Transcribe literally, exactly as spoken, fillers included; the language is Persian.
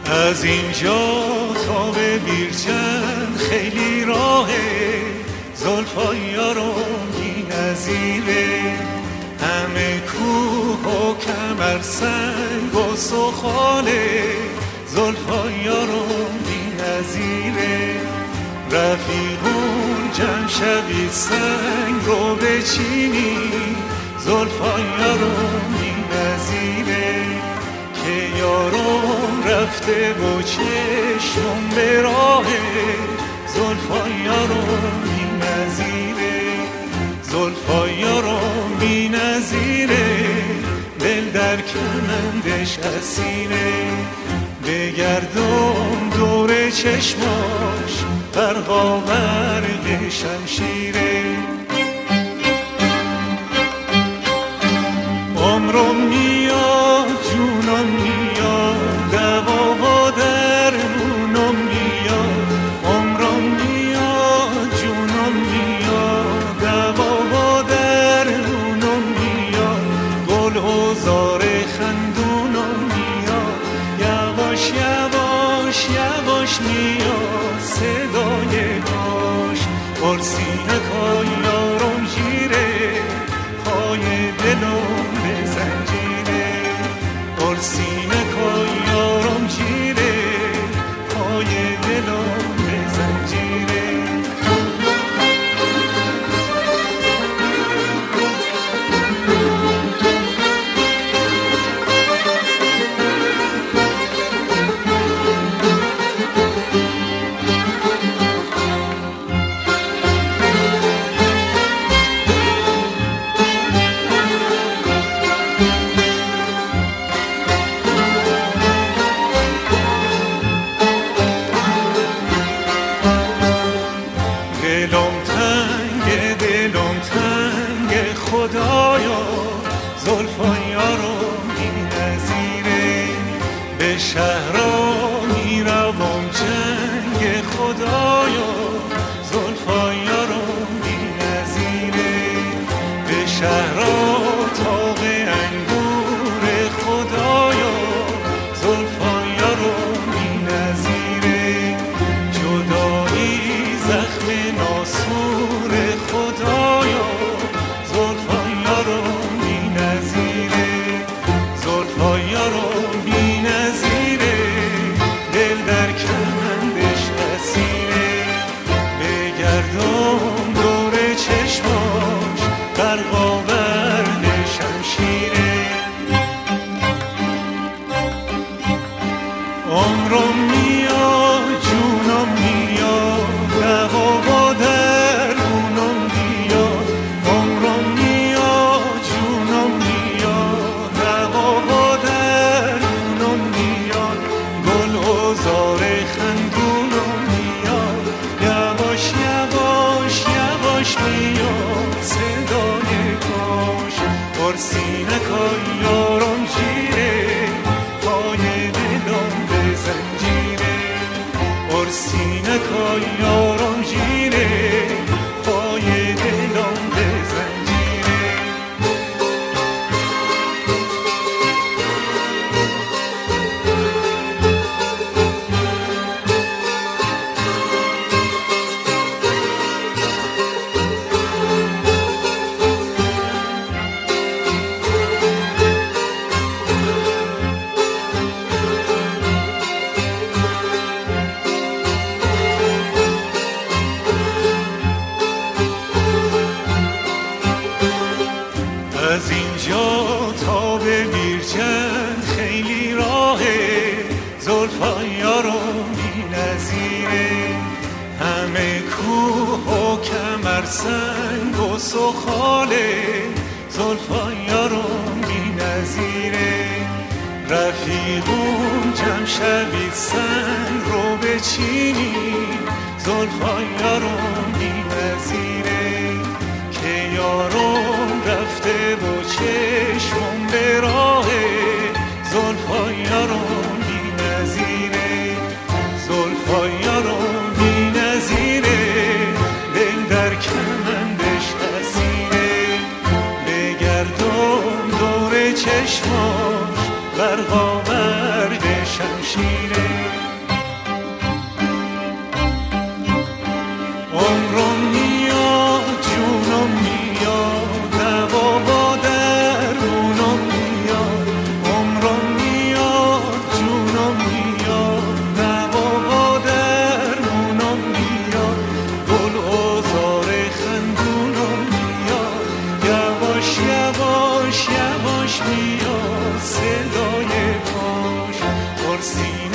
از اینجا تا به بیرجند خیلی راهه، زلفای یارم بی نظیره. همه کوه و کمر سنگ و سخاله، زلفای یارم بی نظیره. رفیقون جمع شوید سنگ رو بچینی، زلفای یارم بی نظیره. که یارم رفته و چشم به راهه، زلفای یارم بی نظیره. زلفای یارم بی نظیره، دل در کمندش اسیره. بگردم دور چشماش، برقا برق شمشیره. عمرم میاد جونم میاد، دوا و درمونم میاد. عمرم میاد جونم میاد، دوا و درمونم میاد. گل و زار خندونم میاد، یواش یواش یواش میاد صدای کاش. پرسینه کای یارم جیره، پای دلم به زنجیره. پرسینه کای یارم جیره، پای دلم به زنجیره. دلم تنگ دلم تنگ خدایا، زلفای یارم بی نظیره. به شهرها میروم جنگ خدایا، زلفای یارم بی نظیره. به شهرها تاق انگور خدایا، زلفای یارم بی نظیره. جدایی زخم ناسور خدایا، زلفای یارم بی نظیره. زلفای یارم بی نظیره، دل در کمندش اسیره. بگردم دور چشماش، برقا برق شمشیره. عمرم میاد جونم میاد، دوا و درمونم بیاد. عمرم میاد جونم میاد، دوا و درمونم بیاد. گل و زار خندونم میاد، یواش یواش یواش میاد صدای کاش. پرسینه کای یارم جیره، پای دلم به زنجیره. پرسینه کای یارم جیره، پای دلم به زنجیره. از اینجا تا به بیرجند خیلی راهه، زلفای یارم بی نظیره. همه کوه و کمر سنگ و سخاله، زلفای یارم بی نظیره. رفیقون جمع شوید سنگ رو بچینی، زلفای یارم بی نظیره. که یارم رفته و چشمم به راهه، زلفای یارم بی نظیره. زلفای یارم بی نظیره، دل در کمندش اسیره. بگردم دور چشماش، برقا برق شمشیره. پرسی